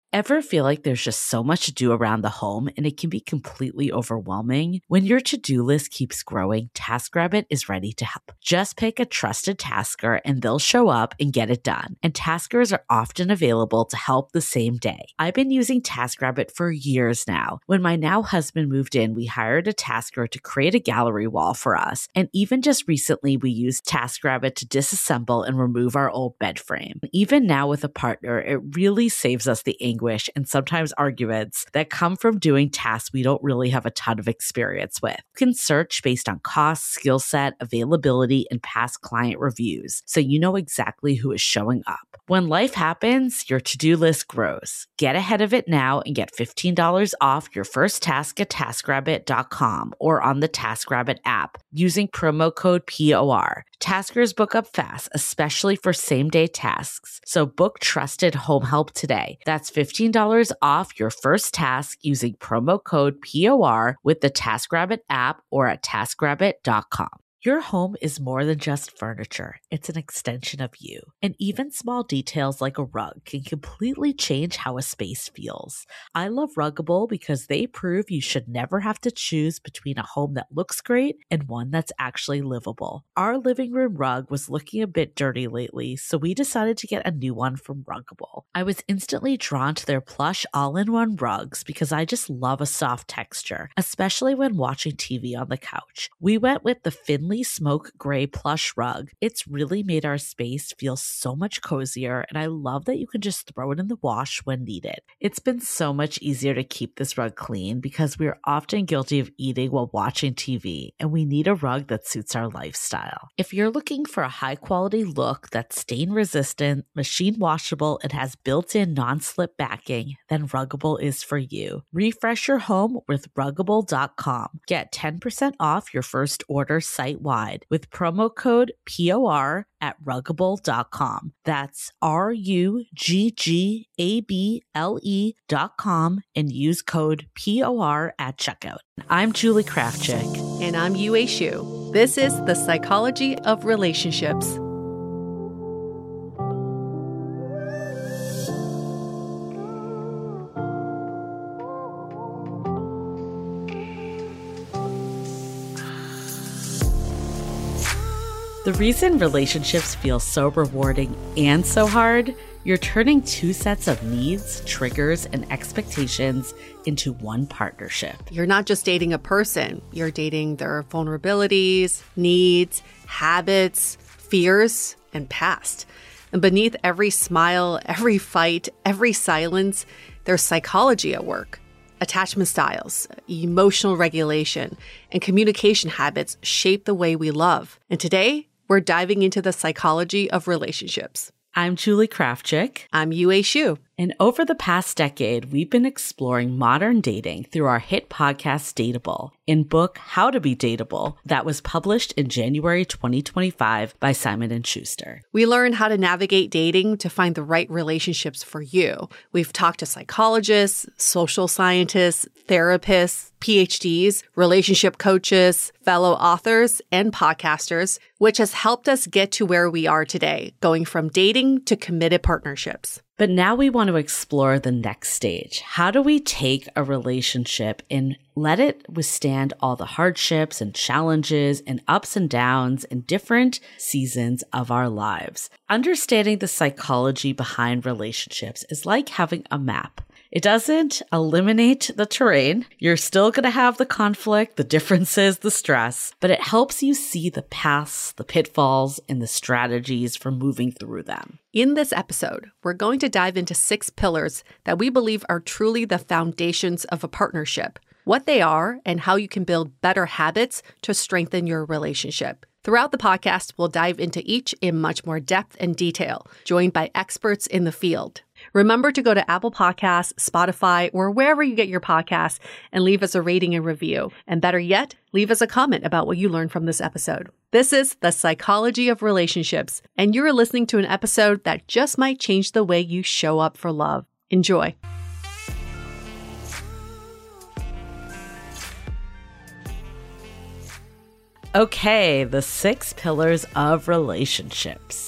Ever feel like there's just so much to do around the home and it can be completely overwhelming? When your to-do list keeps growing, TaskRabbit is ready to help. Just pick a trusted tasker and they'll show up and get it done. And taskers are often available to help the same day. I've been using TaskRabbit for years now. When my now husband moved in, we hired a tasker to create a gallery wall for us. And even just recently, we used TaskRabbit to disassemble and remove our old bed frame. Even now with a partner, it really saves us the anguish and sometimes arguments that come from doing tasks we don't really have a ton of experience with. You can search based on cost, skill set, availability, and past client reviews, so you know exactly who is showing up. When life happens, your to-do list grows. Get ahead of it now and get $15 off your first task at TaskRabbit.com or on the TaskRabbit app using promo code POR. Taskers book up fast, especially for same-day tasks. So book trusted home help today. That's $15 off your first task using promo code POR with the TaskRabbit app or at TaskRabbit.com. Your home is more than just furniture. It's an extension of you. And even small details like a rug can completely change how a space feels. I love Ruggable because they prove you should never have to choose between a home that looks great and one that's actually livable. Our living room rug was looking a bit dirty lately, so we decided to get a new one from Ruggable. I was instantly drawn to their plush all-in-one rugs because I just love a soft texture, especially when watching TV on the couch. We went with the Finley Smoke Gray plush rug. It's really made our space feel so much cozier, and I love that you can just throw it in the wash when needed. It's been so much easier to keep this rug clean because we're often guilty of eating while watching TV, and we need a rug that suits our lifestyle. If you're looking for a high-quality look that's stain-resistant, machine-washable, and has built-in non-slip backing, then Ruggable is for you. Refresh your home with Ruggable.com. Get 10% off your first order site-wide with promo code POR at Ruggable.com. That's RUGGABLE.com and use code POR at checkout. I'm Julie Krafchick. And I'm Yue Xu. This is The Psychology of Relationships. The reason relationships feel so rewarding and so hard, you're turning two sets of needs, triggers, and expectations into one partnership. You're not just dating a person, you're dating their vulnerabilities, needs, habits, fears, and past. And beneath every smile, every fight, every silence, there's psychology at work. Attachment styles, emotional regulation, and communication habits shape the way we love. And today, we're diving into the psychology of relationships. I'm Julie Krafchick. I'm Yue Xu. And over the past decade, we've been exploring modern dating through our hit podcast, Dateable, and book How to Be Dateable, that was published in January 2025 by Simon & Schuster. We learn how to navigate dating to find the right relationships for you. We've talked to psychologists, social scientists, therapists, PhDs, relationship coaches, fellow authors, and podcasters, which has helped us get to where we are today, going from dating to committed partnerships. But now we want to explore the next stage. How do we take a relationship and let it withstand all the hardships and challenges and ups and downs in different seasons of our lives? Understanding the psychology behind relationships is like having a map. It doesn't eliminate the terrain. You're still going to have the conflict, the differences, the stress, but it helps you see the paths, the pitfalls, and the strategies for moving through them. In this episode, we're going to dive into 6 pillars that we believe are truly the foundations of a partnership, what they are, and how you can build better habits to strengthen your relationship. Throughout the podcast, we'll dive into each in much more depth and detail, joined by experts in the field. Remember to go to Apple Podcasts, Spotify, or wherever you get your podcasts and leave us a rating and review. And better yet, leave us a comment about what you learned from this episode. This is The Psychology of Relationships, and you're listening to an episode that just might change the way you show up for love. Enjoy. Okay, the 6 pillars of relationships.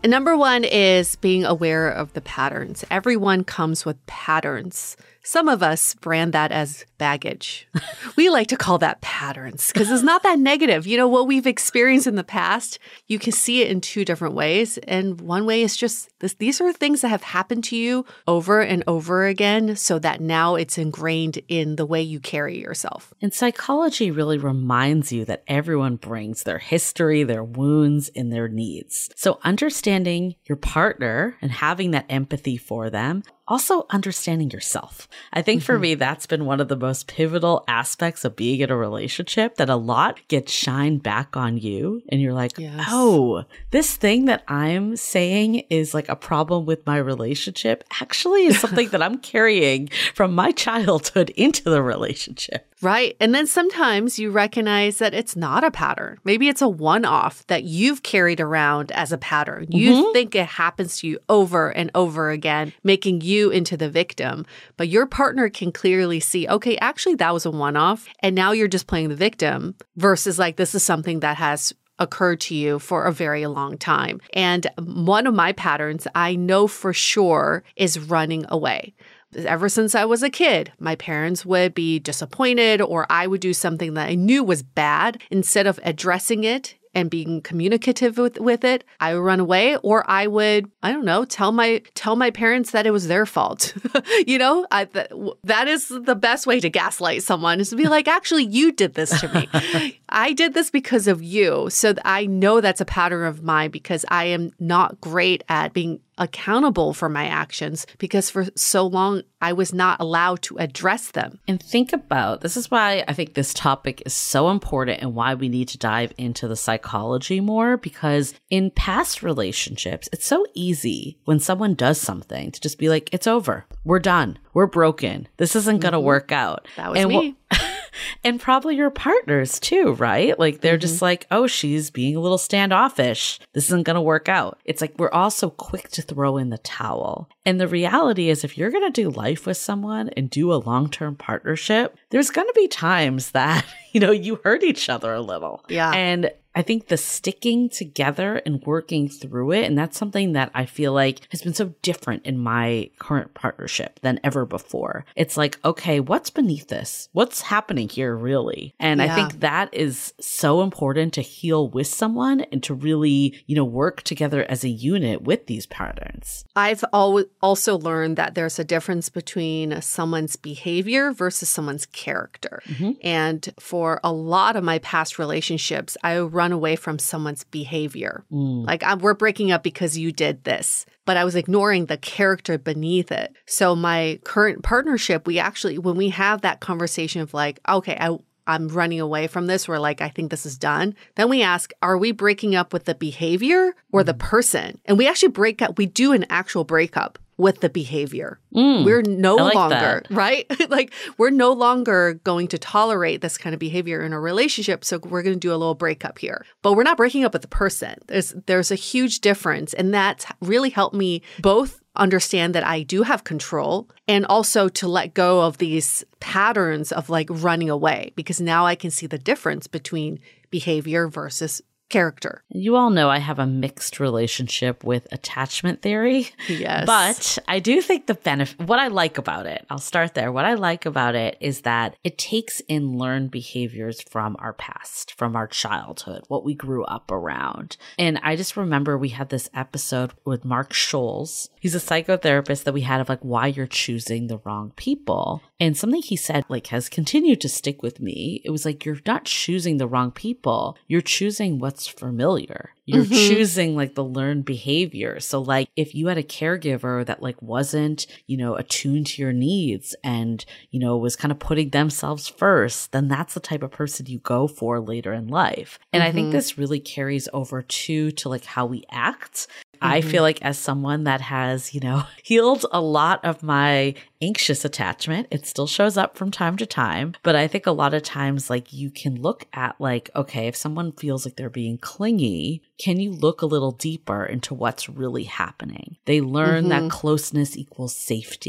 And number one is being aware of the patterns. Everyone comes with patterns. Some of us brand that as baggage. We like to call that patterns because it's not that negative. You know, what we've experienced in the past, you can see it in two different ways. And one way is just this, these are things that have happened to you over and over again so that now it's ingrained in the way you carry yourself. And psychology really reminds you that everyone brings their history, their wounds, and their needs. So understanding your partner and having that empathy for them, also understanding yourself. I think for me, that's been one of the most pivotal aspects of being in a relationship, that a lot gets shined back on you. And you're like, oh, this thing that I'm saying is like a problem with my relationship actually is something that I'm carrying from my childhood into the relationship. Right. And then sometimes you recognize that it's not a pattern. Maybe it's a one-off that you've carried around as a pattern. You think it happens to you over and over again, making you into the victim. But your partner can clearly see, okay, actually that was a one-off. And now you're just playing the victim versus like this is something that has occurred to you for a very long time. And one of my patterns I know for sure is running away. Ever since I was a kid, my parents would be disappointed or I would do something that I knew was bad. Instead of addressing it and being communicative with it, I would run away, or I would, I don't know, tell my parents that it was their fault. You know, that is the best way to gaslight someone, is to be like, actually, you did this to me. I did this because of you. So I know that's a pattern of mine because I am not great at being accountable for my actions because for so long I was not allowed to address them. And think about, this is why I think this topic is so important and why we need to dive into the psychology more, because in past relationships, it's so easy when someone does something to just be like, it's over. We're done. We're broken. This isn't going to work out. That was me. And probably your partners too, right? Like they're just like, oh, she's being a little standoffish. This isn't going to work out. It's like we're all so quick to throw in the towel. And the reality is, if you're going to do life with someone and do a long-term partnership, there's going to be times that, you know, you hurt each other a little. Yeah. And I think the sticking together and working through it, and that's something that I feel like has been so different in my current partnership than ever before. It's like, okay, what's beneath this? What's happening here really? And I think that is so important to heal with someone and to really, you know, work together as a unit with these patterns. I've also learned that there's a difference between someone's behavior versus someone's character. And for a lot of my past relationships, I run away from someone's behavior. Like, we're breaking up because you did this, but I was ignoring the character beneath it. So my current partnership, we actually, when we have that conversation of like, okay, I'm running away from this, we're like, I think this is done. Then we ask, are we breaking up with the behavior or the person? And we actually break up, we do an actual breakup with the behavior. We're no longer, right? Like, we're no longer going to tolerate this kind of behavior in a relationship. So we're going to do a little breakup here. But we're not breaking up with the person. There's a huge difference. And that's really helped me both understand that I do have control and also to let go of these patterns of like running away, because now I can see the difference between behavior versus character. You all know I have a mixed relationship with attachment theory. Yes. But I do think the benefit, what I like about it, I'll start there. What I like about it is that it takes in learned behaviors from our past, from our childhood, what we grew up around. And I just remember we had this episode with Mark Scholes. He's a psychotherapist that we had of like why you're choosing the wrong people. And something he said like has continued to stick with me. It was like, you're not choosing the wrong people. You're choosing what's familiar. You're choosing like the learned behavior. So like if you had a caregiver that like wasn't, you know, attuned to your needs and, you know, was kind of putting themselves first, then that's the type of person you go for later in life. And I think this really carries over too to like how we act. I feel like as someone that has, you know, healed a lot of my anxious attachment, it still shows up from time to time. But I think a lot of times, like you can look at like, okay, if someone feels like they're being clingy, can you look a little deeper into what's really happening? They learn that closeness equals safety.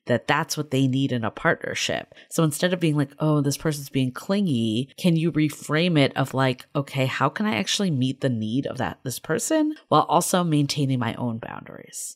that that's what they need in a partnership. So instead of being like, oh, this person's being clingy, can you reframe it of like, okay, how can I actually meet the need of this person while also maintaining my own boundaries?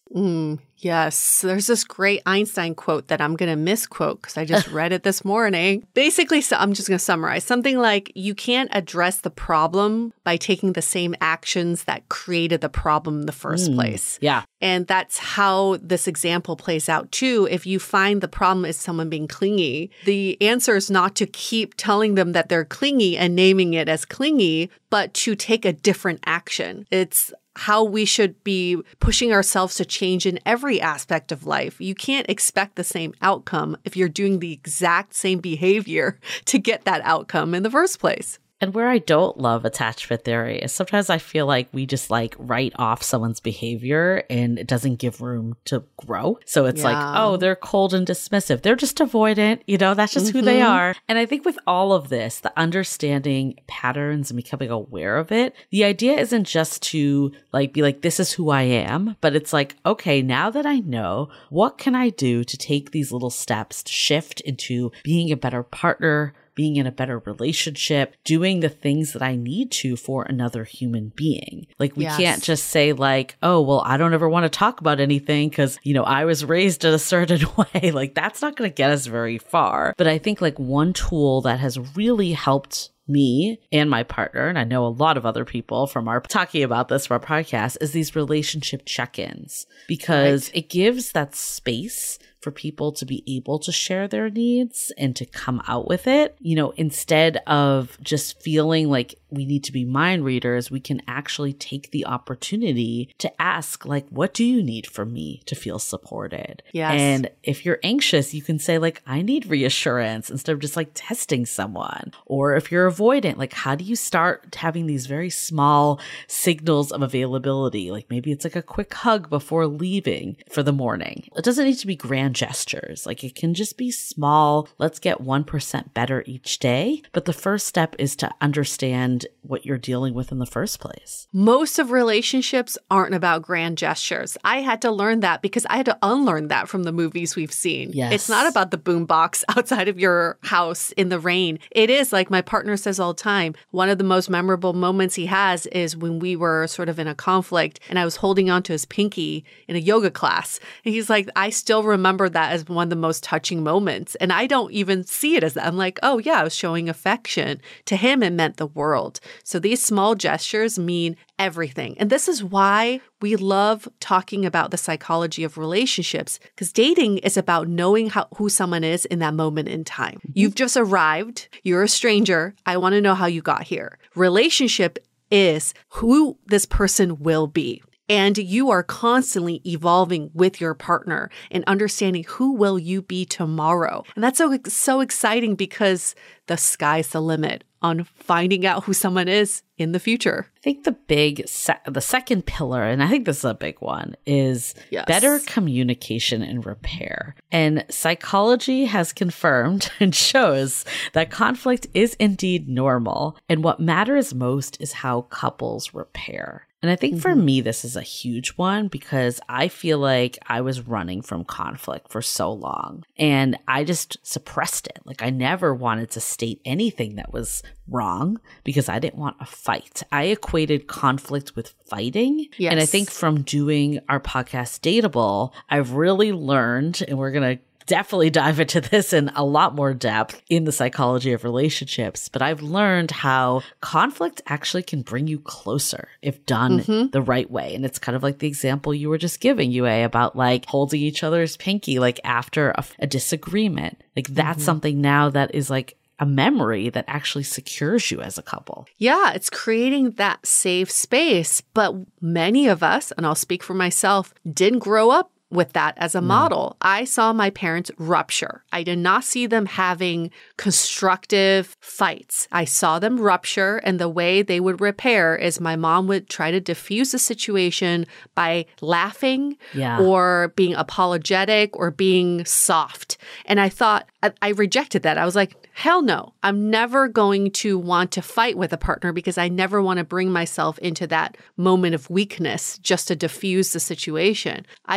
Yes. There's this great Einstein quote that I'm going to misquote because I just read it this morning. Basically, so I'm just going to summarize something like you can't address the problem by taking the same actions that created the problem in the first place. Yeah. And that's how this example plays out too. If you find the problem is someone being clingy, the answer is not to keep telling them that they're clingy and naming it as clingy, but to take a different action. It's how we should be pushing ourselves to change in every aspect of life. You can't expect the same outcome if you're doing the exact same behavior to get that outcome in the first place. And where I don't love attachment theory is sometimes I feel like we just like write off someone's behavior and it doesn't give room to grow. So it's like, oh, they're cold and dismissive. They're just avoidant. You know, that's just who they are. And I think with all of this, the understanding patterns and becoming aware of it, the idea isn't just to like be like, this is who I am, but it's like, okay, now that I know, what can I do to take these little steps to shift into being a better partner, being in a better relationship, doing the things that I need to for another human being. Like we can't just say like, oh, well, I don't ever want to talk about anything because, you know, I was raised in a certain way. Like that's not going to get us very far. But I think like one tool that has really helped me and my partner, and I know a lot of other people from our talking about this for our podcast, is these relationship check-ins because it gives that space for people to be able to share their needs and to come out with it, you know, instead of just feeling like we need to be mind readers, we can actually take the opportunity to ask, like, what do you need from me to feel supported? Yes. And if you're anxious, you can say, like, I need reassurance instead of just like testing someone. Or if you're avoidant, like, how do you start having these very small signals of availability? Like maybe it's like a quick hug before leaving for the morning. It doesn't need to be grand gestures. Like it can just be small. Let's get 1% better each day. But the first step is to understand what you're dealing with in the first place. Most of relationships aren't about grand gestures. I had to learn that because I had to unlearn that from the movies we've seen. Yes. It's not about the boombox outside of your house in the rain. It is, like my partner says all the time, one of the most memorable moments he has is when we were sort of in a conflict and I was holding onto his pinky in a yoga class. And he's like, I still remember that as one of the most touching moments. And I don't even see it as that. I'm like, oh yeah, I was showing affection. To him, it meant the world. So these small gestures mean everything. And this is why we love talking about the psychology of relationships, because dating is about knowing who someone is in that moment in time. You've just arrived. You're a stranger. I want to know how you got here. Relationship is who this person will be. And you are constantly evolving with your partner and understanding who will you be tomorrow. And that's so exciting because the sky's the limit on finding out who someone is in the future. I think the second pillar, and I think this is a big one, is better communication and repair. And psychology has confirmed and shows that conflict is indeed normal. And what matters most is how couples repair. And I think for me, this is a huge one because I feel like I was running from conflict for so long and I just suppressed it. Like I never wanted to state anything that was wrong because I didn't want a fight. I equated conflict with fighting. Yes. And I think from doing our podcast Dateable, I've really learned, and we're going to definitely dive into this in a lot more depth in the psychology of relationships, but I've learned how conflict actually can bring you closer if done the right way. And it's kind of like the example you were just giving, Yue, about like holding each other's pinky, like after a disagreement. Like that's something now that is like a memory that actually secures you as a couple. Yeah, it's creating that safe space. But many of us, and I'll speak for myself, didn't grow up with that as a model. I saw my parents rupture. I did not see them having constructive fights. I saw them rupture, and the way they would repair is my mom would try to diffuse the situation by laughing or being apologetic or being soft. And I thought, I rejected that. I was like, hell no. I'm never going to want to fight with a partner because I never want to bring myself into that moment of weakness just to diffuse the situation. I didn't realize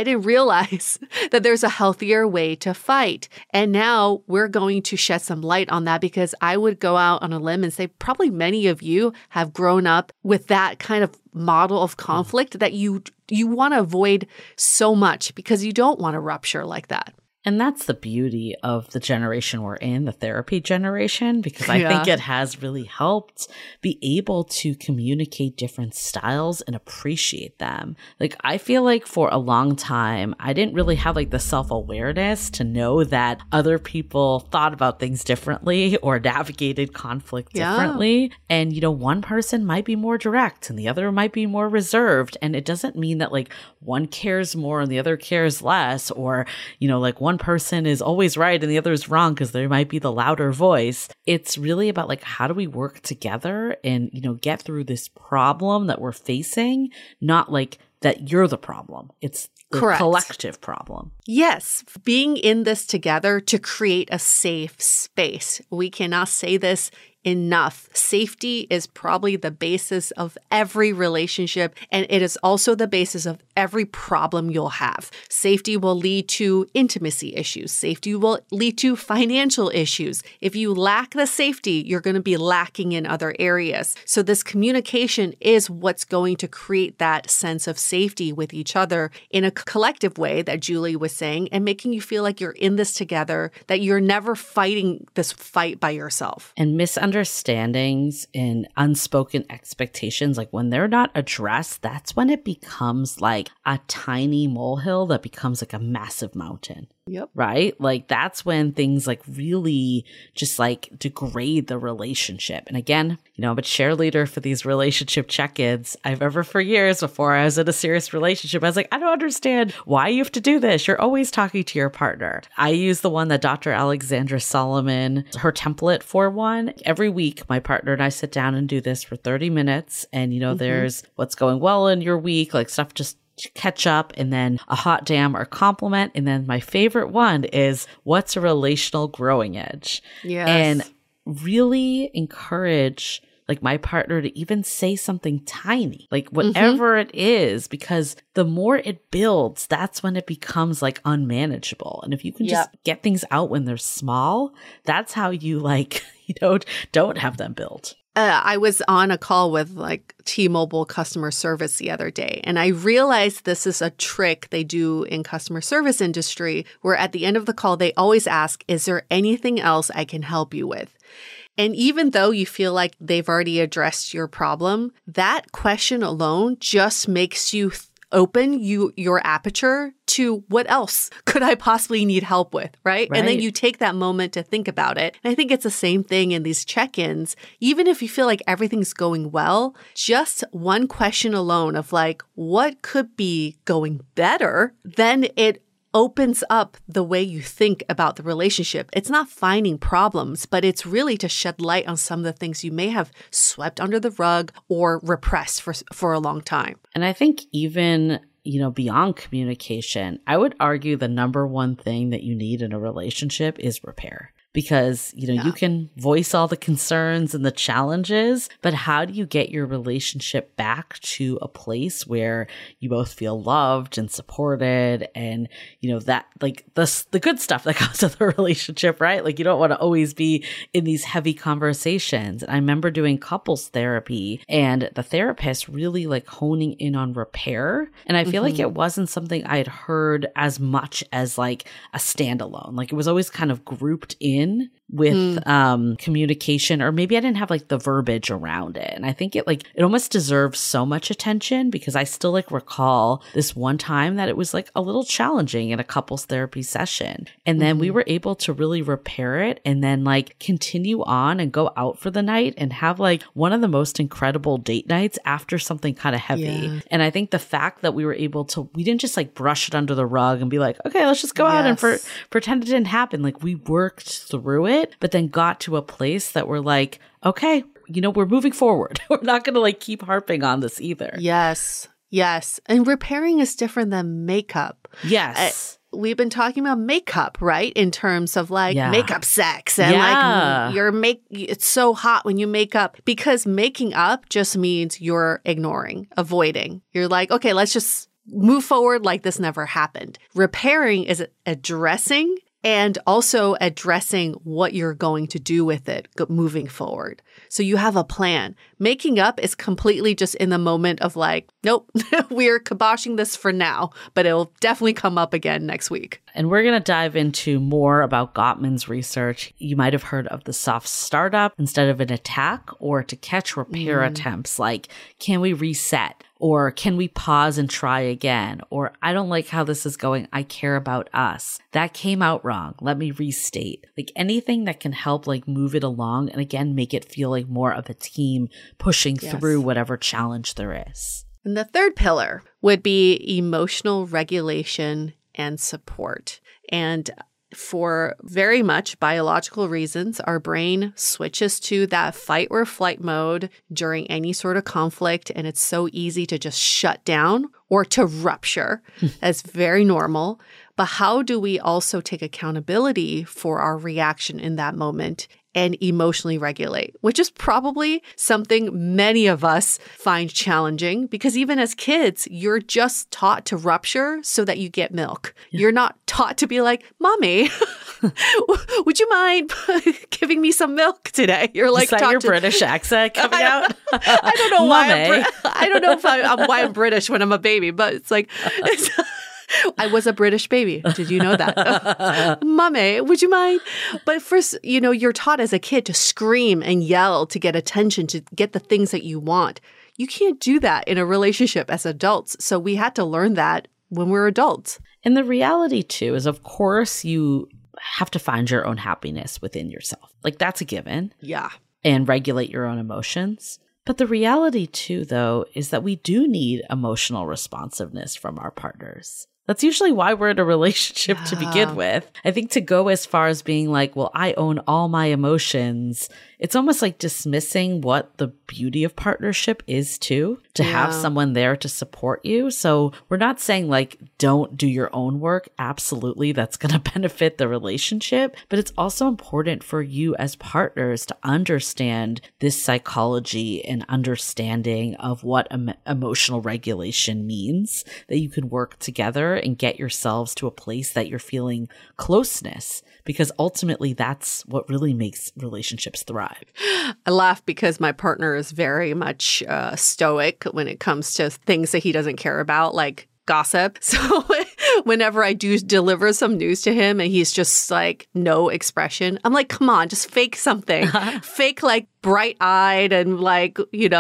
realize that there's a healthier way to fight. And now we're going to shed some light on that, because I would go out on a limb and say probably many of you have grown up with that kind of model of conflict that you want to avoid so much because you don't want to rupture like that. And that's the beauty of the generation we're in, the therapy generation, because I think it has really helped be able to communicate different styles and appreciate them. Like, I feel like for a long time, I didn't really have like the self-awareness to know that other people thought about things differently or navigated conflict differently. And, you know, one person might be more direct and the other might be more reserved. And it doesn't mean that like one cares more and the other cares less, or, you know, like one person is always right and the other is wrong because there might be the louder voice. It's really about like, how do we work together and, you know, get through this problem that we're facing, not like that you're the problem. It's the collective problem. Yes, being in this together to create a safe space. We cannot say this enough. Safety is probably the basis of every relationship, and it is also the basis of every problem you'll have. Safety will lead to intimacy issues. Safety will lead to financial issues. If you lack the safety, you're going to be lacking in other areas. So this communication is what's going to create that sense of safety with each other in a collective way that Julie was saying, and making you feel like you're in this together, that you're never fighting this fight by yourself. And misunderstandings and unspoken expectations, like when they're not addressed, that's when it becomes like a tiny molehill that becomes like a massive mountain. Yep. Right? Like that's when things like really just like degrade the relationship. And again, you know, I'm a cheerleader for these relationship check-ins. I remember for years before I was in a serious relationship, I was like, I don't understand why you have to do this. You're always talking to your partner. I use the one that Dr. Alexandra Solomon, her template for one. Every week, my partner and I sit down and do this for 30 minutes. And, you know, there's what's going well in your week, like stuff just catch up, and then a hot damn or compliment. And then my favorite one is what's a relational growing edge? Yes. And really encourage like my partner to even say something tiny, like whatever it is, because the more it builds, that's when it becomes like unmanageable. And if you can just get things out when they're small, that's how you like, you know, don't have them build. I was on a call with like T-Mobile customer service the other day, and I realized this is a trick they do in customer service industry, where at the end of the call, they always ask, is there anything else I can help you with? And even though you feel like they've already addressed your problem, that question alone just makes you open your aperture to what else could I possibly need help with, right? And then you take that moment to think about it. And I think it's the same thing in these check-ins. Even if you feel like everything's going well, just one question alone of like, what could be going better, then it opens up the way you think about the relationship. It's not finding problems, but it's really to shed light on some of the things you may have swept under the rug or repressed for a long time. And I think even, you know, beyond communication, I would argue the number one thing that you need in a relationship is repair. Because, you know, you can voice all the concerns and the challenges, but how do you get your relationship back to a place where you both feel loved and supported and, you know, that like the good stuff that comes with a relationship, right? Like you don't want to always be in these heavy conversations. And I remember doing couples therapy and the therapist really like honing in on repair. And I feel like it wasn't something I had heard as much as like a standalone. Like it was always kind of grouped in with communication, or maybe I didn't have like the verbiage around it. And I think it almost deserves so much attention, because I still like recall this one time that it was like a little challenging in a couples therapy session. And then we were able to really repair it and then like continue on and go out for the night and have like one of the most incredible date nights after something kind of heavy. Yeah. And I think the fact that we were able to, we didn't just like brush it under the rug and be like, okay, let's just go out and pretend it didn't happen. Like we worked through it, but then got to a place that we're like, okay, you know, we're moving forward. We're not going to like keep harping on this either. Yes. Yes. And repairing is different than makeup. Yes. We've been talking about makeup, right? In terms of like makeup sex and like it's so hot when you make up, because making up just means you're ignoring, avoiding. You're like, okay, let's just move forward like this never happened. Repairing is addressing and also addressing what you're going to do with it moving forward. So you have a plan. Making up is completely just in the moment of like, nope, we're kiboshing this for now, but it'll definitely come up again next week. And we're going to dive into more about Gottman's research. You might have heard of the soft startup instead of an attack, or to catch repair attempts like, can we reset? Or can we pause and try again? Or I don't like how this is going. I care about us. That came out wrong. Let me restate. Like anything that can help like move it along and again, make it feel like more of a team pushing through whatever challenge there is. And the third pillar would be emotional regulation and support. And for very much biological reasons, our brain switches to that fight or flight mode during any sort of conflict, and it's so easy to just shut down or to rupture. That's very normal. But how do we also take accountability for our reaction in that moment and emotionally regulate, which is probably something many of us find challenging because even as kids, you're just taught to rupture so that you get milk. Yeah. You're not taught to be like, Mommy, would you mind giving me some milk today? You're like, is that your British accent coming out? I don't know why. I don't know why I'm British when I'm a baby, but it's like, I was a British baby. Did you know that? Mommy, would you mind? But first, you're taught as a kid to scream and yell to get attention, to get the things that you want. You can't do that in a relationship as adults. So we had to learn that when we're adults. And the reality, too, is, of course, you have to find your own happiness within yourself. Like, that's a given. Yeah. And regulate your own emotions. But the reality, too, though, is that we do need emotional responsiveness from our partners. That's usually why we're in a relationship to begin with. I think to go as far as being like, well, I own all my emotions, it's almost like dismissing what the beauty of partnership is too, to have someone there to support you. So we're not saying like, don't do your own work. Absolutely, that's going to benefit the relationship. But it's also important for you as partners to understand this psychology and understanding of what emotional regulation means, that you can work together and get yourselves to a place that you're feeling closeness, because ultimately that's what really makes relationships thrive. I laugh because my partner is very much stoic when it comes to things that he doesn't care about, like gossip. So whenever I do deliver some news to him and he's just like no expression, I'm like, come on, just fake something. Fake like bright-eyed and like,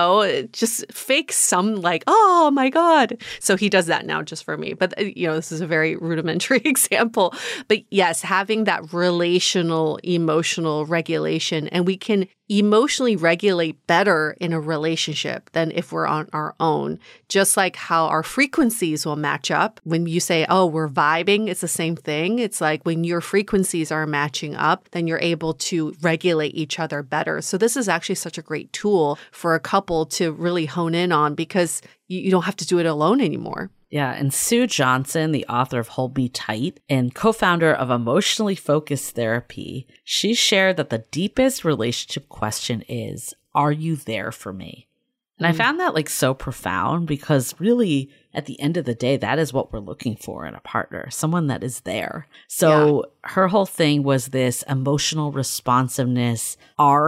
just fake some like, oh my God. So he does that now just for me. But, this is a very rudimentary example. But yes, having that relational, emotional regulation, and we can emotionally regulate better in a relationship than if we're on our own. Just like how our frequencies will match up. When you say, oh, we're vibing, it's the same thing. It's like when your frequencies are matching up, then you're able to regulate each other better. So this is actually such a great tool for a couple to really hone in on, because you don't have to do it alone anymore. Yeah, and Sue Johnson, the author of Hold Me Tight and co-founder of Emotionally Focused Therapy, she shared that the deepest relationship question is, are you there for me? And I found that like so profound, because really at the end of the day, that is what we're looking for in a partner, someone that is there. So her whole thing was this emotional responsiveness,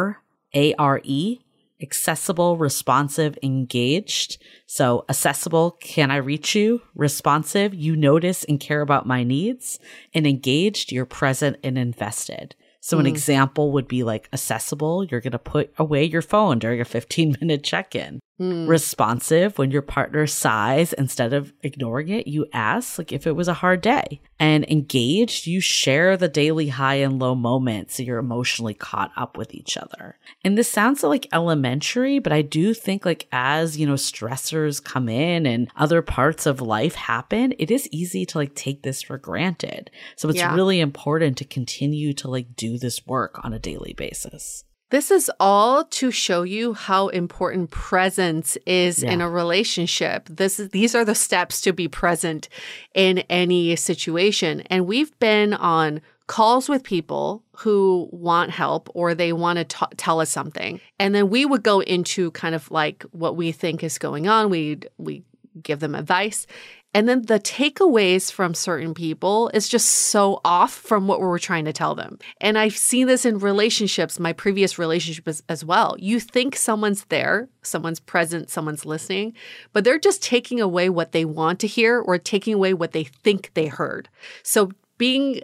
ARE, accessible, responsive, engaged. So accessible, can I reach you? Responsive, you notice and care about my needs. And engaged, you're present and invested. So an example would be like accessible, you're going to put away your phone during a 15-minute check-in. Responsive, when your partner sighs, instead of ignoring it, you ask like if it was a hard day. And engaged, you share the daily high and low moments, so you're emotionally caught up with each other. And this sounds like elementary, but I do think like as, stressors come in and other parts of life happen, it is easy to like take this for granted. So it's really important to continue to like do this work on a daily basis. This is all to show you how important presence is in a relationship. These are the steps to be present in any situation. And we've been on calls with people who want help or they want to tell us something. And then we would go into kind of like what we think is going on. We give them advice. And then the takeaways from certain people is just so off from what we're trying to tell them. And I've seen this in relationships, my previous relationship as well. You think someone's there, someone's present, someone's listening, but they're just taking away what they want to hear or taking away what they think they heard. So being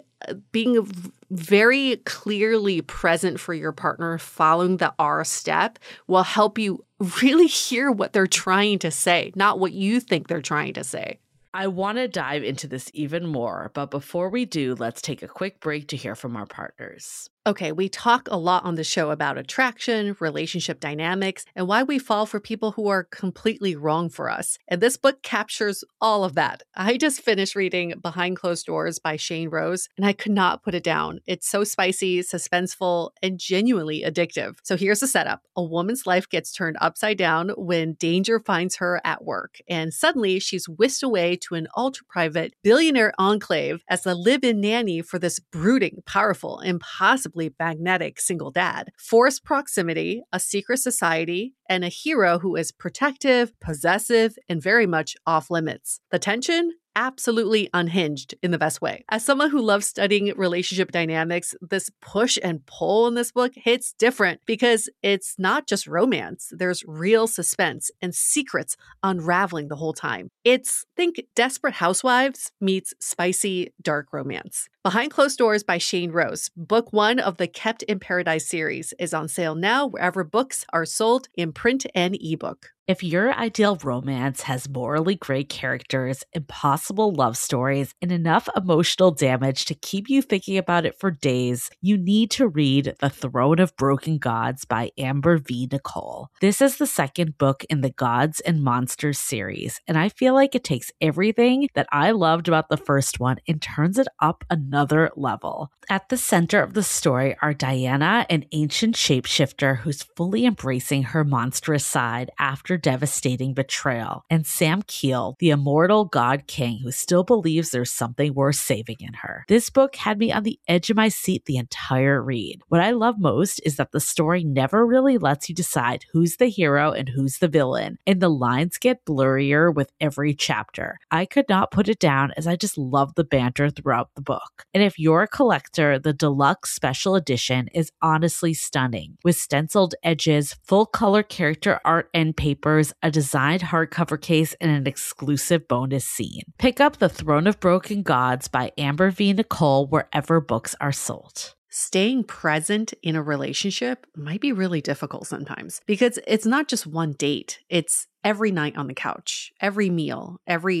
very clearly present for your partner, following the R step will help you really hear what they're trying to say, not what you think they're trying to say. I want to dive into this even more, but before we do, let's take a quick break to hear from our partners. Okay, we talk a lot on the show about attraction, relationship dynamics, and why we fall for people who are completely wrong for us. And this book captures all of that. I just finished reading Behind Closed Doors by Shane Rose, and I could not put it down. It's so spicy, suspenseful, and genuinely addictive. So here's the setup. A woman's life gets turned upside down when danger finds her at work, and suddenly she's whisked away to an ultra-private billionaire enclave as the live-in nanny for this brooding, powerful, impossible magnetic single dad. Forced proximity, a secret society, and a hero who is protective, possessive, and very much off limits. The tension? Absolutely unhinged in the best way. As someone who loves studying relationship dynamics, this push and pull in this book hits different because it's not just romance. There's real suspense and secrets unraveling the whole time. It's, think Desperate Housewives meets spicy, dark romance. Behind Closed Doors by Shane Rose, book 1 of the Kept in Paradise series, is on sale now wherever books are sold in print and ebook. If your ideal romance has morally gray characters, impossible love stories, and enough emotional damage to keep you thinking about it for days, you need to read The Throne of Broken Gods by Amber V. Nicole. This is the second book in the Gods and Monsters series, and I feel like it takes everything that I loved about the first one and turns it up another level. At the center of the story are Diana, an ancient shapeshifter who's fully embracing her monstrous side after devastating betrayal, and Sam Keel, the immortal god king who still believes there's something worth saving in her. This book had me on the edge of my seat the entire read. What I love most is that the story never really lets you decide who's the hero and who's the villain, and the lines get blurrier with every chapter. I could not put it down as I just love the banter throughout the book. And if you're a collector, the deluxe special edition is honestly stunning, with stenciled edges, full color character art and paper, a designed hardcover case, and an exclusive bonus scene. Pick up The Throne of Broken Gods by Amber V. Nicole wherever books are sold. Staying present in a relationship might be really difficult sometimes because it's not just one date. It's every night on the couch, every meal,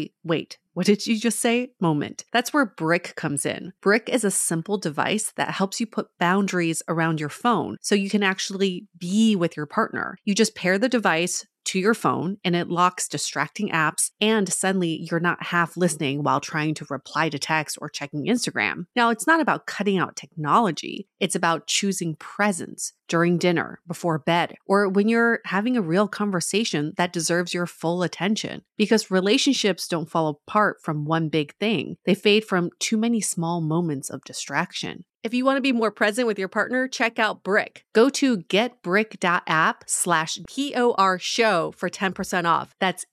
what did you just say? Moment. That's where Brick comes in. Brick is a simple device that helps you put boundaries around your phone so you can actually be with your partner. You just pair the device to your phone and it locks distracting apps, and suddenly you're not half listening while trying to reply to text or checking Instagram. Now, it's not about cutting out technology. It's about choosing presence during dinner, before bed, or when you're having a real conversation that deserves your full attention. Because relationships don't fall apart from one big thing. They fade from too many small moments of distraction. If you want to be more present with your partner, check out Brick. Go to getbrick.app/POR show for 10% off. That's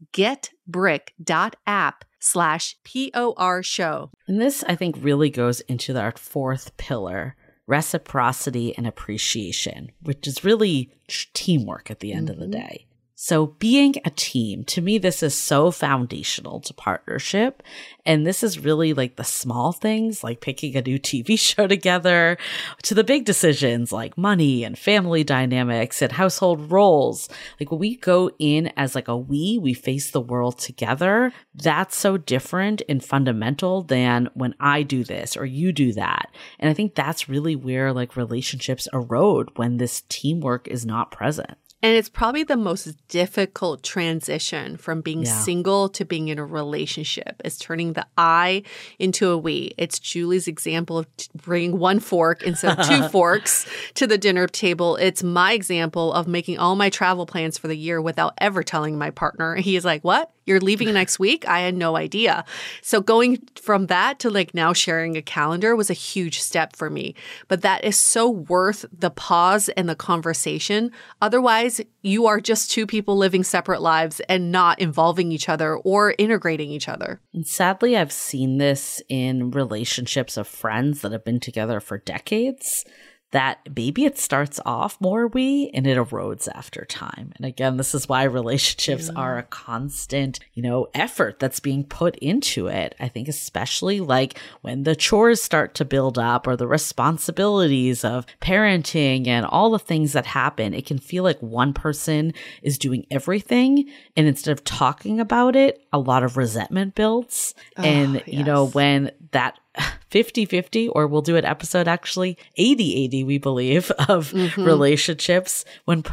getbrick.app/POR show. And this, I think, really goes into our fourth pillar, reciprocity and appreciation, which is really teamwork at the end of the day. So being a team, to me, this is so foundational to partnership. And this is really like the small things, like picking a new TV show together, to the big decisions like money and family dynamics and household roles. Like when we go in as like we face the world together, that's so different and fundamental than when I do this or you do that. And I think that's really where like relationships erode when this teamwork is not present. And it's probably the most difficult transition from being single to being in a relationship, is turning the I into a we. It's Julie's example of bringing one fork instead of two forks to the dinner table. It's my example of making all my travel plans for the year without ever telling my partner. He is like, what? You're leaving next week? I had no idea. So going from that to like now sharing a calendar was a huge step for me. But that is so worth the pause and the conversation. Otherwise, Otherwise, you are just two people living separate lives and not involving each other or integrating each other. And sadly, I've seen this in relationships of friends that have been together for decades, that maybe it starts off more we and it erodes after time. And again, this is why relationships are a constant, effort that's being put into it. I think especially like when the chores start to build up or the responsibilities of parenting and all the things that happen, it can feel like one person is doing everything. And instead of talking about it, a lot of resentment builds. And, when that 50-50, or we'll do an episode actually 80-80, we believe, of relationships. When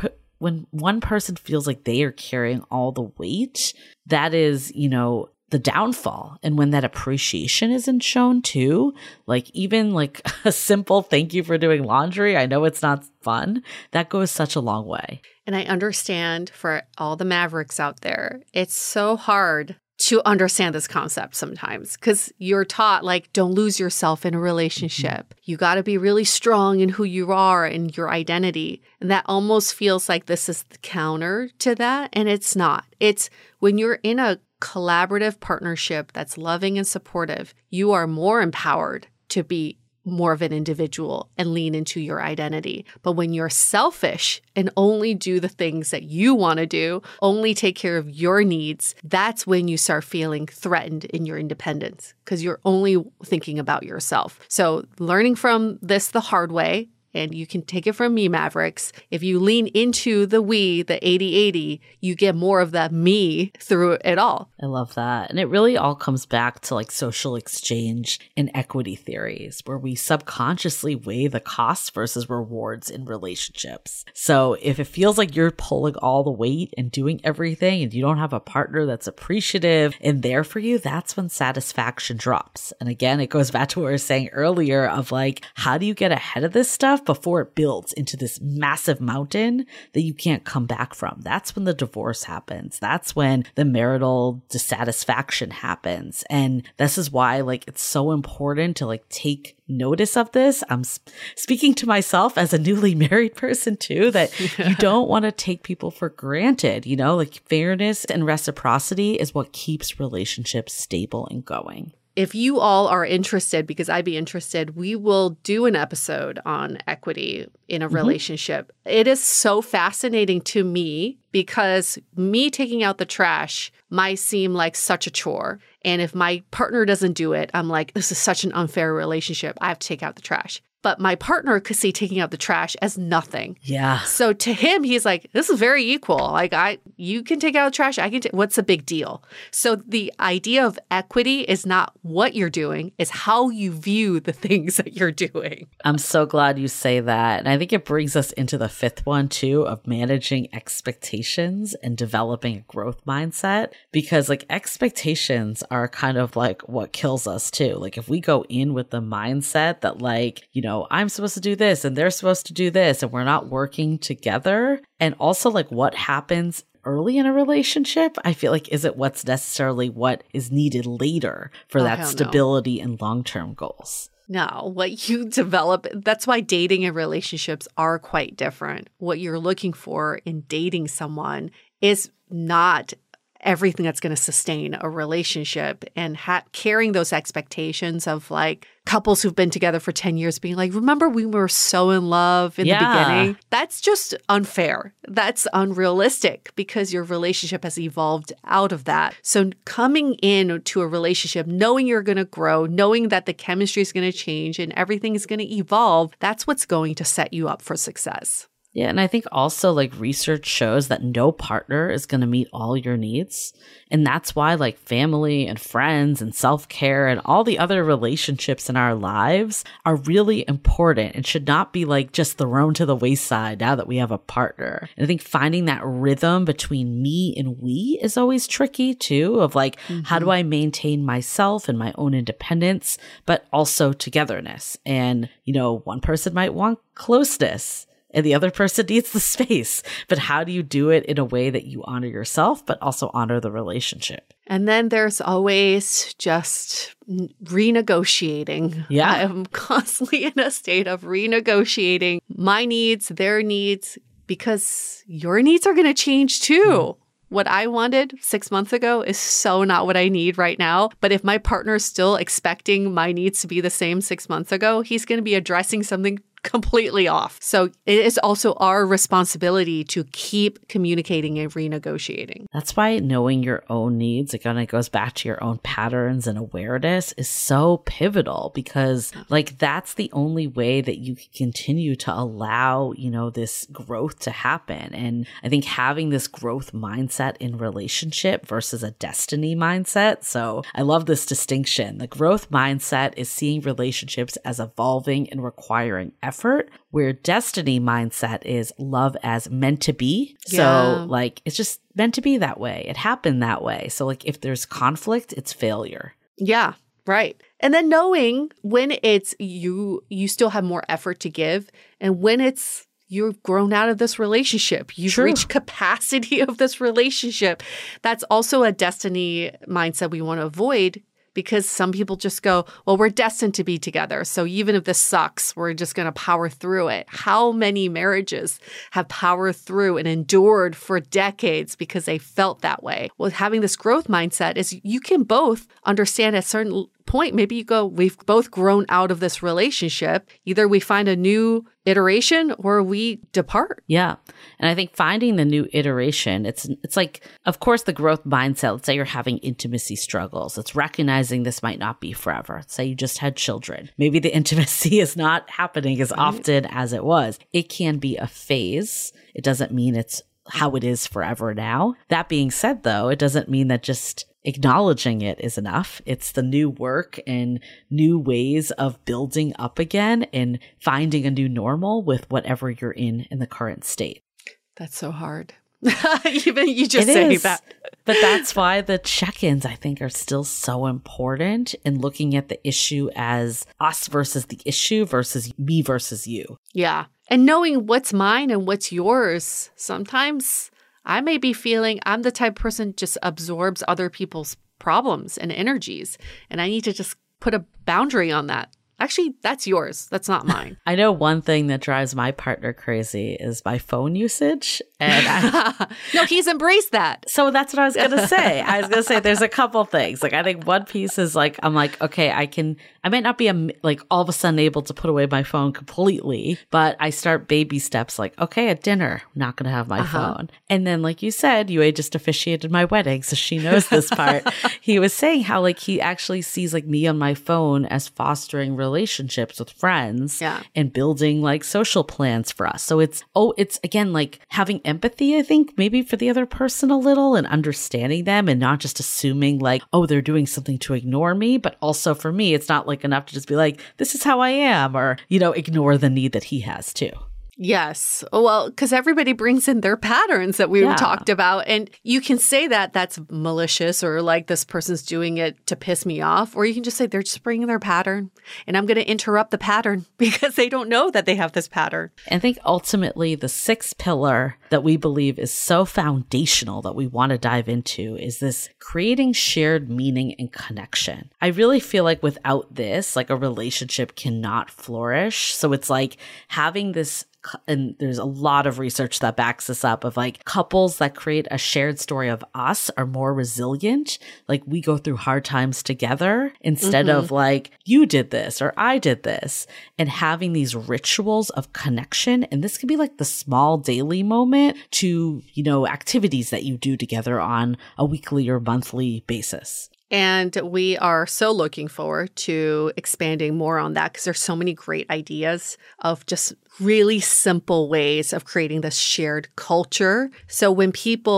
one person feels like they are carrying all the weight, that is, the downfall. And when that appreciation isn't shown too, like even like a simple thank you for doing laundry, I know it's not fun, that goes such a long way. And I understand for all the mavericks out there, it's so hard to understand this concept sometimes because you're taught like, don't lose yourself in a relationship. You got to be really strong in who you are and your identity. And that almost feels like this is the counter to that. And it's not. It's when you're in a collaborative partnership that's loving and supportive, you are more empowered to be more of an individual and lean into your identity. But when you're selfish and only do the things that you want to do, only take care of your needs, that's when you start feeling threatened in your independence because you're only thinking about yourself. So learning from this the hard way, and you can take it from me, Mavericks. If you lean into the we, the 80-80, you get more of that me through it all. I love that. And it really all comes back to like social exchange and equity theories, where we subconsciously weigh the costs versus rewards in relationships. So if it feels like you're pulling all the weight and doing everything and you don't have a partner that's appreciative and there for you, that's when satisfaction drops. And again, it goes back to what we were saying earlier of like, how do you get ahead of this stuff before it builds into this massive mountain that you can't come back from? That's when the divorce happens. That's when the marital dissatisfaction happens. And this is why like it's so important to like take notice of this. I'm speaking to myself as a newly married person too, that you don't want to take people for granted, like fairness and reciprocity is what keeps relationships stable and going. If you all are interested, because I'd be interested, we will do an episode on equity in a relationship. It is so fascinating to me because me taking out the trash might seem like such a chore. And if my partner doesn't do it, I'm like, this is such an unfair relationship. I have to take out the trash. But my partner could see taking out the trash as nothing. Yeah. So to him, he's like, this is very equal. Like you can take out the trash. I can what's the big deal? So the idea of equity is not what you're doing, it's how you view the things that you're doing. I'm so glad you say that. And I think it brings us into the fifth one too, of managing expectations and developing a growth mindset, because like expectations are kind of like what kills us too. Like if we go in with the mindset that like, I'm supposed to do this and they're supposed to do this and we're not working together. And also like what happens early in a relationship, I feel like isn't what's necessarily what is needed later for that stability and long-term goals. No, what you develop, that's why dating and relationships are quite different. What you're looking for in dating someone is not everything that's going to sustain a relationship, and carrying those expectations of like couples who've been together for 10 years being like, remember we were so in love in the beginning? That's just unfair. That's unrealistic because your relationship has evolved out of that. So coming into a relationship, knowing you're going to grow, knowing that the chemistry is going to change and everything is going to evolve, that's what's going to set you up for success. Yeah, and I think also like research shows that no partner is going to meet all your needs. And that's why like family and friends and self-care and all the other relationships in our lives are really important and should not be like just thrown to the wayside now that we have a partner. And I think finding that rhythm between me and we is always tricky too, of like, how do I maintain myself and my own independence, but also togetherness? And, one person might want closeness and the other person needs the space. But how do you do it in a way that you honor yourself, but also honor the relationship? And then there's always just renegotiating. Yeah. I am constantly in a state of renegotiating my needs, their needs, because your needs are going to change too. What I wanted 6 months ago is so not what I need right now. But if my partner is still expecting my needs to be the same 6 months ago, he's going to be addressing something completely off. So it is also our responsibility to keep communicating and renegotiating. That's why knowing your own needs, again, it goes back to your own patterns and awareness, is so pivotal, because like that's the only way that you can continue to allow, this growth to happen. And I think having this growth mindset in relationship versus a destiny mindset. So I love this distinction. The growth mindset is seeing relationships as evolving and requiring effort, where destiny mindset is love as meant to be. So like, it's just meant to be that way. It happened that way. So like, if there's conflict, it's failure. Yeah, right. And then knowing when it's you still have more effort to give, and when it's you've grown out of this relationship, you've reached capacity of this relationship. That's also a destiny mindset we want to avoid, because some people just go, well, we're destined to be together. So even if this sucks, we're just going to power through it. How many marriages have powered through and endured for decades because they felt that way? Well, having this growth mindset is you can both understand at a certain point, maybe you go, we've both grown out of this relationship. Either we find a new iteration or we depart. Yeah. And I think finding the new iteration, it's like, of course, the growth mindset, let's say you're having intimacy struggles. It's recognizing this might not be forever. Let's say you just had children. Maybe the intimacy is not happening as often as it was. It can be a phase. It doesn't mean it's how it is forever now. That being said, though, it doesn't mean that just acknowledging it is enough. It's the new work and new ways of building up again and finding a new normal with whatever you're in the current state. That's so hard. Even you just say that. But that's why the check-ins, I think, are still so important in looking at the issue as us versus the issue versus me versus you. Yeah. And knowing what's mine and what's yours. Sometimes I may be feeling I'm the type of person just absorbs other people's problems and energies. And I need to just put a boundary on that. Actually, that's yours. That's not mine. I know one thing that drives my partner crazy is my phone usage. And no, he's embraced that. So that's what I was going to say. I was going to say there's a couple things. Like, I think one piece is like, I'm like, okay, I might not be like all of a sudden able to put away my phone completely, but I start baby steps like, okay, at dinner, I'm not going to have my phone. And then like you said, Yue just officiated my wedding, so she knows this part. He was saying how like he actually sees like me on my phone as fostering relationships with friends and building like social plans for us. So it's again, like having empathy, I think, maybe for the other person a little and understanding them and not just assuming like, oh, they're doing something to ignore me. But also for me, it's not like enough to just be like, this is how I am, or, ignore the need that he has too. Yes. Well, because everybody brings in their patterns that we've talked about. And you can say that that's malicious or like this person's doing it to piss me off. Or you can just say they're just bringing their pattern and I'm going to interrupt the pattern because they don't know that they have this pattern. I think ultimately the sixth pillar that we believe is so foundational that we want to dive into is this creating shared meaning and connection. I really feel like without this, like a relationship cannot flourish. So it's like having this, and there's a lot of research that backs this up, of like couples that create a shared story of us are more resilient. Like we go through hard times together instead of like, you did this or I did this, and having these rituals of connection. And this can be like the small daily moment to, activities that you do together on a weekly or monthly basis. And we are so looking forward to expanding more on that because there's so many great ideas of just really simple ways of creating this shared culture. So when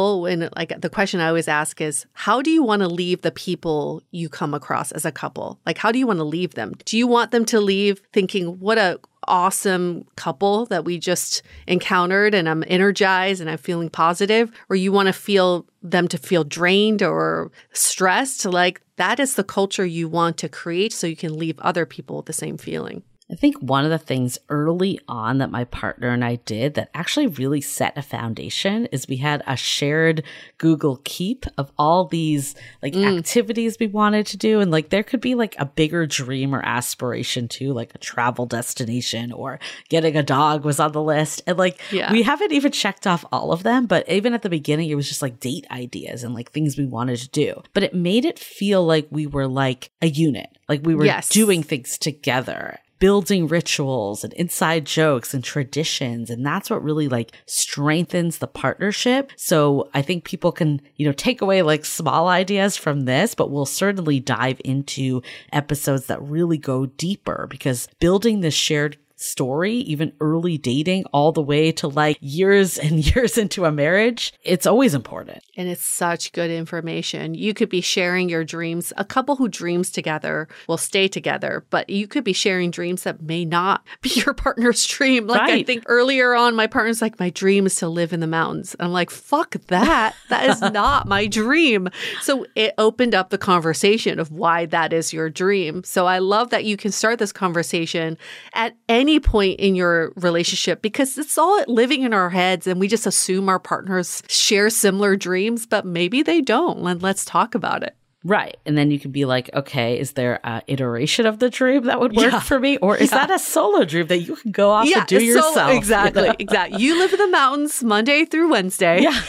the question I always ask is, how do you want to leave the people you come across as a couple? Like, how do you want to leave them? Do you want them to leave thinking, what a awesome couple that we just encountered and I'm energized and I'm feeling positive? Or you want to feel them to feel drained or stressed? Like that is the culture you want to create so you can leave other people with the same feeling. I think one of the things early on that my partner and I did that actually really set a foundation is we had a shared Google Keep of all these like activities we wanted to do. And like there could be like a bigger dream or aspiration too, like a travel destination or getting a dog was on the list. And like we haven't even checked off all of them, but even at the beginning, it was just like date ideas and like things we wanted to do. But it made it feel like we were like a unit, like we were doing things together, building rituals and inside jokes and traditions. And that's what really like strengthens the partnership. So I think people can, take away like small ideas from this, but we'll certainly dive into episodes that really go deeper because building this shared story, even early dating, all the way to like years and years into a marriage, it's always important. And it's such good information. You could be sharing your dreams. A couple who dreams together will stay together, but you could be sharing dreams that may not be your partner's dream. Like I think earlier on, my partner's like, my dream is to live in the mountains. I'm like, fuck that. That is not my dream. So it opened up the conversation of why that is your dream. So I love that you can start this conversation at any point in your relationship because it's all living in our heads and we just assume our partners share similar dreams, but maybe they don't. And let's talk about it. Right. And then you can be like, okay, is there an iteration of the dream that would work for me? Or is that a solo dream that you can go off and do yourself? Exactly. Exactly. You live in the mountains Monday through Wednesday. Yeah.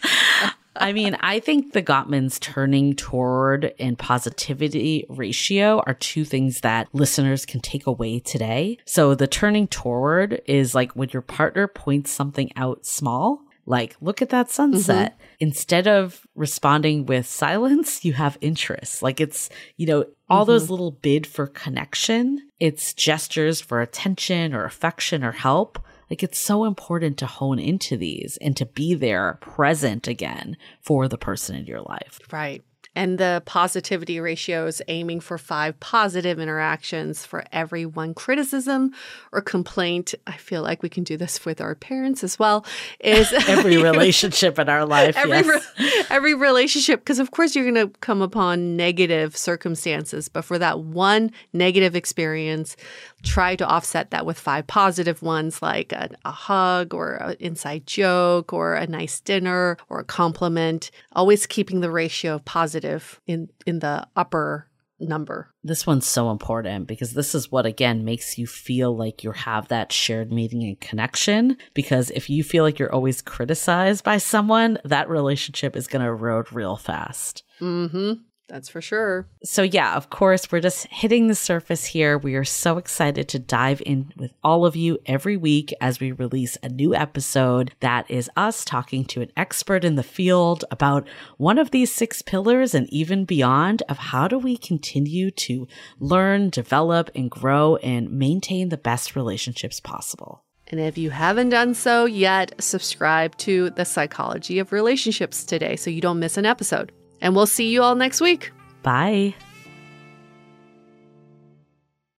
I mean, I think the Gottman's turning toward and positivity ratio are two things that listeners can take away today. So the turning toward is like when your partner points something out small, like, look at that sunset. Instead of responding with silence, you have interest. Like it's, all those little bid for connection. It's gestures for attention or affection or help. Like it's so important to hone into these and to be there present again for the person in your life. Right. And the positivity ratio is aiming for 5 positive interactions for every 1 criticism or complaint. I feel like we can do this with our parents as well. Is every relationship in our life. Every relationship, because of course you're going to come upon negative circumstances. But for that one negative experience, try to offset that with 5 positive ones like a hug or an inside joke or a nice dinner or a compliment. Always keeping the ratio of positive in the upper number. This one's so important because this is what, again, makes you feel like you have that shared meaning and connection. Because if you feel like you're always criticized by someone, that relationship is going to erode real fast. That's for sure. So yeah, of course, we're just hitting the surface here. We are so excited to dive in with all of you every week as we release a new episode that is us talking to an expert in the field about one of these 6 pillars and even beyond of how do we continue to learn, develop, and grow and maintain the best relationships possible. And if you haven't done so yet, subscribe to The Psychology of Relationships today so you don't miss an episode. And we'll see you all next week. Bye.